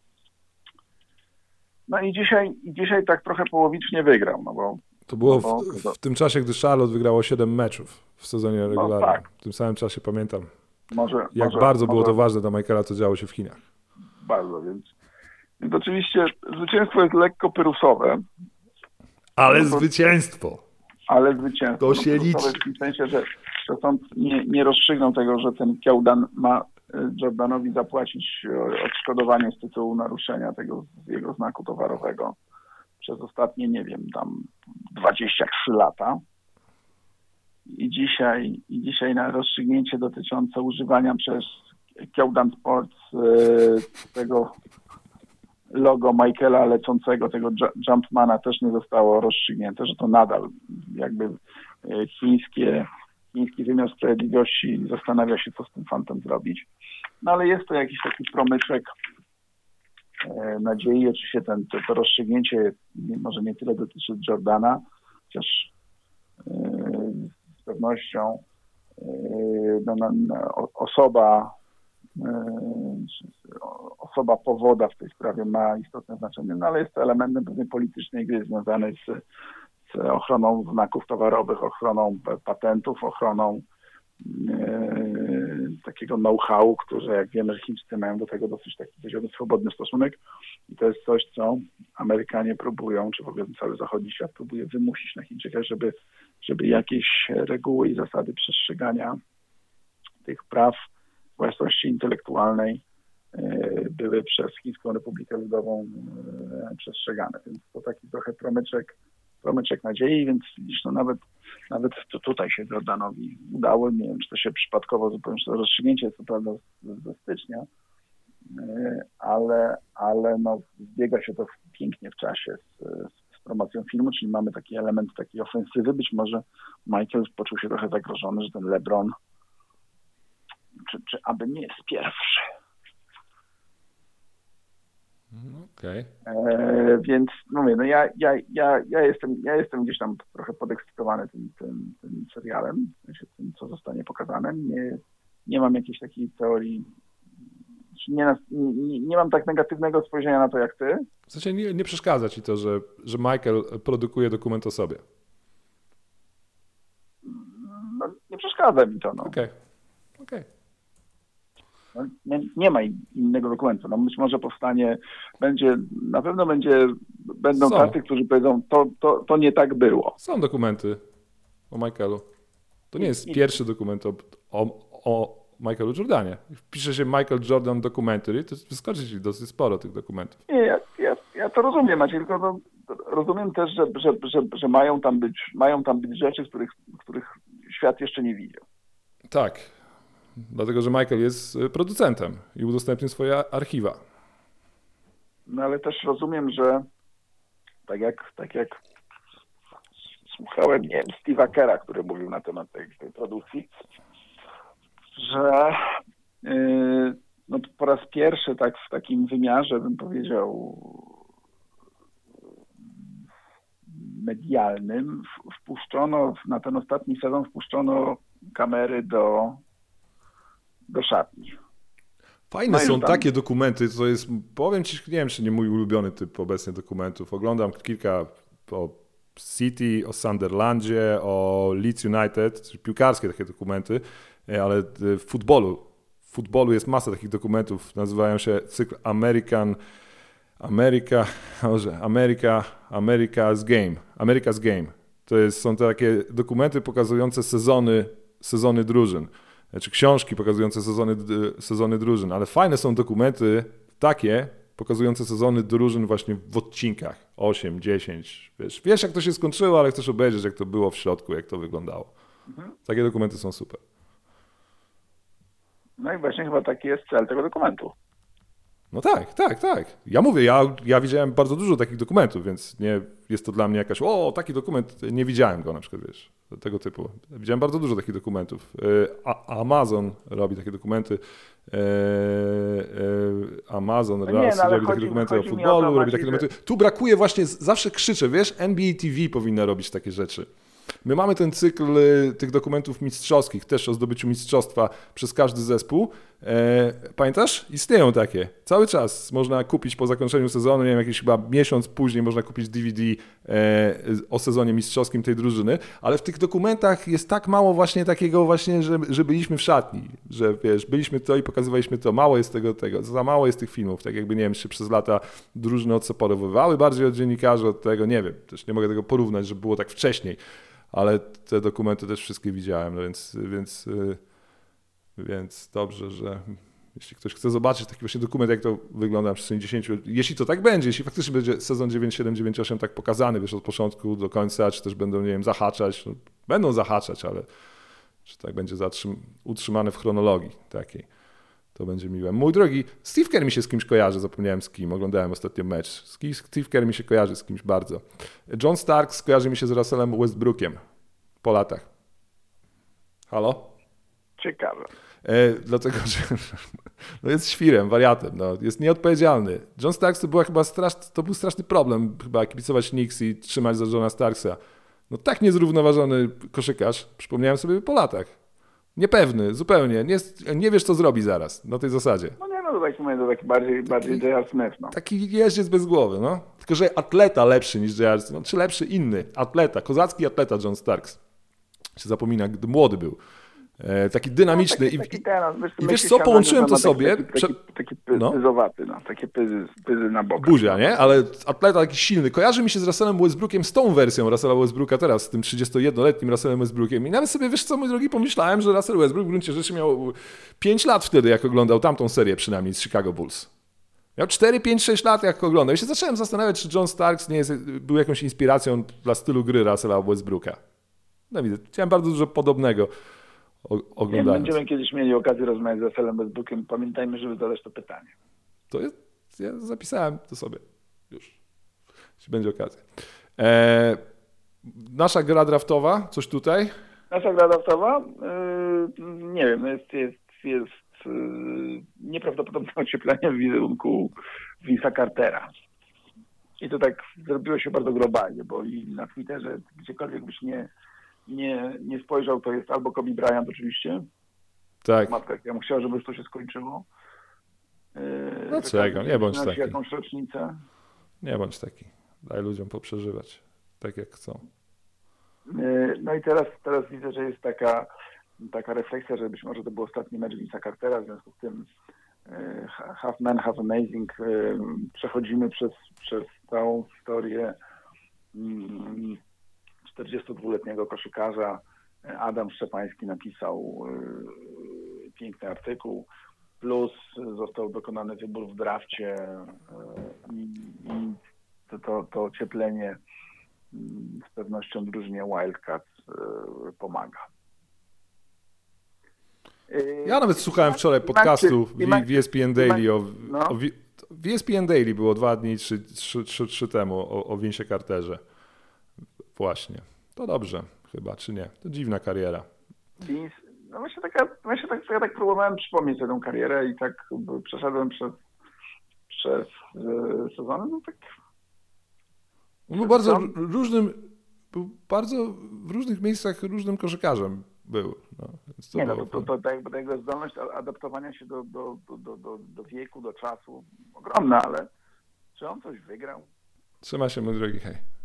No i dzisiaj tak trochę połowicznie wygrał, no bo... To było w tym czasie, gdy Charlotte wygrało 7 meczów w sezonie regularnym. No, tak. W tym samym czasie pamiętam, jak bardzo było to ważne dla Michaela, co działo się w Chinach. Bardzo, więc oczywiście zwycięstwo jest lekko pyrusowe. Ale zwycięstwo! To się liczy. W tym sensie, że sąd nie rozstrzygnął tego, że ten Kyodan ma Jordanowi zapłacić odszkodowanie z tytułu naruszenia tego jego znaku towarowego przez ostatnie, nie wiem, tam 23 lata. I dzisiaj na rozstrzygnięcie dotyczące używania przez Kyodan Sports, tego logo Michaela lecącego, tego Jumpmana też nie zostało rozstrzygnięte, że to nadal jakby chiński wymiar sprawiedliwości zastanawia się, co z tym fantem zrobić. No ale jest to jakiś taki promyczek nadziei. Oczywiście to rozstrzygnięcie może nie tyle dotyczy Jordana, chociaż z pewnością osoba powoda w tej sprawie ma istotne znaczenie, no ale jest to elementem pewnej politycznej gry związanej z ochroną znaków towarowych, ochroną patentów, ochroną takiego know-how, które jak wiemy, Chińczycy mają do tego dosyć taki swobodny stosunek i to jest coś, co Amerykanie próbują, czy w ogóle cały zachodni świat próbuje wymusić na Chińczykach, żeby jakieś reguły i zasady przestrzegania tych praw własności intelektualnej były przez Chińską Republikę Ludową przestrzegane. Więc to taki trochę promyczek nadziei, więc widzisz, no nawet to tutaj się Jordanowi udało. Nie wiem, czy to się przypadkowo zupełnie to rozstrzygnięcie, co prawda ze stycznia, ale no zbiega się to pięknie w czasie z promocją filmu, czyli mamy taki element takiej ofensywy. Być może Michael poczuł się trochę zagrożony, że ten LeBron czy aby nie jest pierwszy. Okej. Więc mówię, no ja jestem gdzieś tam trochę podekscytowany tym serialem, tym, co zostanie pokazane. Nie mam jakiejś takiej teorii, nie mam tak negatywnego spojrzenia na to jak ty. W sensie nie przeszkadza ci to, że Michael produkuje dokument o sobie. No, nie przeszkadza mi to. No. Okej. No, nie ma innego dokumentu. No, być może na pewno będą tacy, którzy powiedzą, to nie tak było. Są dokumenty o Michaelu. To nie jest pierwszy dokument o Michaelu Jordanie. Wpisze się Michael Jordan Documentary, to wyskoczy ci dosyć sporo tych dokumentów. Nie, ja to rozumiem, Maciej, tylko rozumiem też, że mają tam być rzeczy, których świat jeszcze nie widział. Tak. Dlatego, że Michael jest producentem i udostępnił swoje archiwa. No ale też rozumiem, że tak jak słuchałem, nie wiem, Steve'a Kera, który mówił na temat tej produkcji, że no po raz pierwszy tak w takim wymiarze, bym powiedział, medialnym na ten ostatni sezon wpuszczono kamery do szatni. Fajne są takie dokumenty, to jest, powiem ci, nie wiem, czy nie mój ulubiony typ obecnie dokumentów. Oglądam kilka o City, o Sunderlandzie, o Leeds United, piłkarskie takie dokumenty, ale w futbolu jest masa takich dokumentów, nazywają się cykl America's Game. Są to takie dokumenty pokazujące sezony drużyn. Czy książki pokazujące sezony drużyn, ale fajne są dokumenty takie pokazujące sezony drużyn właśnie w odcinkach 8, 10. Wiesz jak to się skończyło, ale chcesz obejrzeć jak to było w środku, jak to wyglądało. Takie dokumenty są super. No i właśnie chyba taki jest cel tego dokumentu. No tak. Ja mówię, ja widziałem bardzo dużo takich dokumentów, więc nie jest to dla mnie jakaś, taki dokument, nie widziałem go na przykład, wiesz, tego typu. Widziałem bardzo dużo takich dokumentów. Amazon robi takie dokumenty. Robi takie dokumenty o futbolu, robi takie dokumenty. Tu brakuje właśnie, zawsze krzyczę, wiesz, NBA TV powinna robić takie rzeczy. My mamy ten cykl tych dokumentów mistrzowskich, też o zdobyciu mistrzostwa przez każdy zespół. Pamiętasz? Istnieją takie. Cały czas można kupić po zakończeniu sezonu, nie wiem, jakiś chyba miesiąc później można kupić DVD o sezonie mistrzowskim tej drużyny, ale w tych dokumentach jest tak mało właśnie takiego właśnie, że byliśmy w szatni, że wiesz, byliśmy to i pokazywaliśmy to. Mało jest tego, za mało jest tych filmów, tak jakby, nie wiem, się przez lata drużyny odseparowywały bardziej od dziennikarzy, od tego, nie wiem, też nie mogę tego porównać, że było tak wcześniej. Ale te dokumenty też wszystkie widziałem, no więc dobrze, że jeśli ktoś chce zobaczyć taki właśnie dokument, jak to wygląda przez 10, jeśli to tak będzie, jeśli faktycznie będzie sezon 97, 98 tak pokazany, wiesz, od początku do końca, czy też będą, nie wiem, zahaczać, no, będą zahaczać, ale czy tak będzie utrzymane w chronologii takiej, To będzie miłe. Mój drogi, Steve Kerr mi się z kimś kojarzy, zapomniałem z kim, oglądałem ostatnio mecz. Steve Kerr mi się kojarzy z kimś bardzo. John Starks kojarzy mi się z Russellem Westbrookiem po latach. Halo? Ciekawe. Dlatego, że no jest świrem, wariatem, no, jest nieodpowiedzialny. John Starks to była chyba to był straszny problem, chyba kibicować Knicks i trzymać za Johna Starksa. No tak niezrównoważony koszykarz, przypomniałem sobie po latach. Niepewny, zupełnie, nie wiesz co zrobi zaraz, na tej zasadzie. No nie, no to taki bardziej J.R. Smith, no. Taki jeździec bez głowy, no. Tylko, że atleta lepszy niż J.R. no, czy lepszy inny atleta, kozacki atleta John Starks. Się zapomina, gdy młody był. Taki dynamiczny. No, I wiesz co, połączyłem to sobie. Taki pyzowaty, no. Takie pyzy na bok. Buzia, nie? Ale atleta taki silny. Kojarzy mi się z Russellem Westbrookiem, z tą wersją Russella Westbrooka teraz, z tym 31-letnim Russellem Westbrookiem. I nawet sobie, wiesz co, mój drogi, pomyślałem, że Russell Westbrook w gruncie rzeczy miał 5 lat wtedy, jak oglądał tamtą serię przynajmniej z Chicago Bulls. Miał 4, 5, 6 lat, jak oglądał. I się zacząłem zastanawiać, czy John Starks nie był jakąś inspiracją dla stylu gry Russella Westbrooka. No widzę, chciałem bardzo dużo podobnego oglądając. Będziemy kiedyś mieli okazję rozmawiać z Russellem Westbrookiem. Pamiętajmy, żeby zadać to pytanie. To jest, ja zapisałem to sobie już, jeśli będzie okazja. Nasza gra draftowa, coś tutaj? Nasza gra draftowa? Nie wiem, jest nieprawdopodobne ocieplenie w wizerunku Vince'a Cartera. I to tak zrobiło się bardzo globalnie, bo i na Twitterze, gdziekolwiek byś nie spojrzał, to jest albo Kobe Bryant oczywiście. Tak. Matka, ja bym chciał, żeby już to się skończyło. Dlaczego? Nie bądź taki. Jakąś rocznicę. Nie bądź taki. Daj ludziom poprzeżywać tak, jak chcą. No i teraz widzę, że jest taka refleksja, że być może to był ostatni mecz Vince'a Cartera, w związku z tym half man, half amazing. Przechodzimy przez całą historię 42-letniego koszykarza. Adam Szczepański napisał piękny artykuł, plus został dokonany wybór w drafcie i to ocieplenie z pewnością drużynie Wildcats pomaga. Ja nawet słuchałem wczoraj podcastu w ESPN Daily w ESPN Daily było 2 dni, 3 temu o Vince'ie Carterze. Właśnie. To dobrze chyba, czy nie? To dziwna kariera. No ja tak próbowałem przypomnieć tę karierę i tak przeszedłem przez sezony, no tak. Był bardzo w różnych miejscach różnym koszykarzem był. No, to jego zdolność adaptowania się do wieku, do czasu ogromna, ale czy on coś wygrał? Trzyma się, mój drogi, hej.